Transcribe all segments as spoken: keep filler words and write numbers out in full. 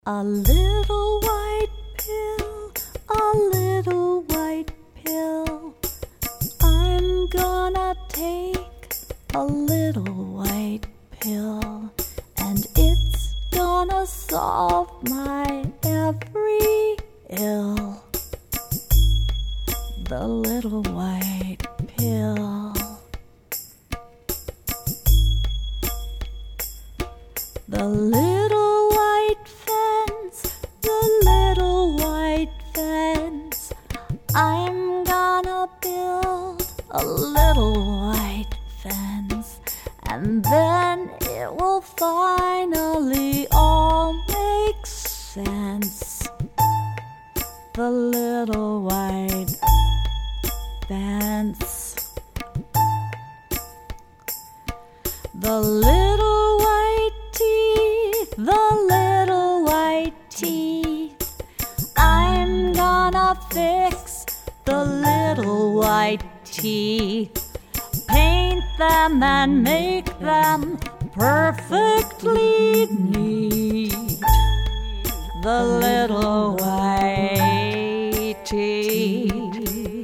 A little white pill, a little white pill. I'm gonna take a little white pill, and it's gonna solve my every ill. The little white pill. The little white fence, the little white fence. I'm gonna build a little white fence, and then it will finally all make sense. The little white fence. The little white teeth, the little white teeth. I'm gonna fix the little white teeth, paint them and make them perfectly neat. The little white teeth.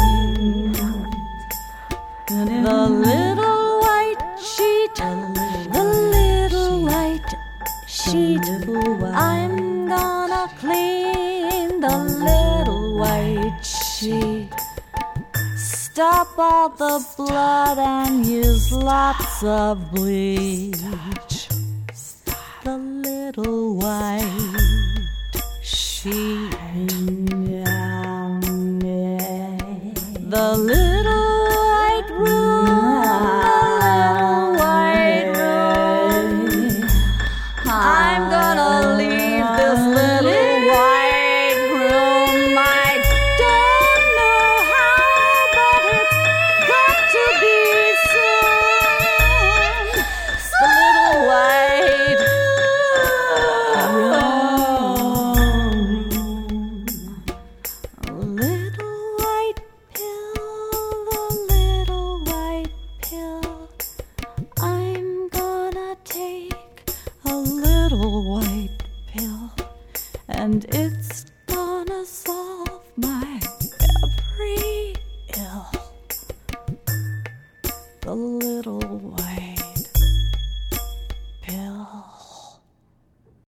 The little white sheet, the little white sheet. I'm gonna clean the little white sheet, stop all the blood and use lots of bleach. The little white sheet. The little white room, the little white room. I'm gonna leave this little white room. I don't know how, but it's got to be soon. The little white room. A little white pill, the little white pill. I'm gonna take a little white pill, and it's gonna solve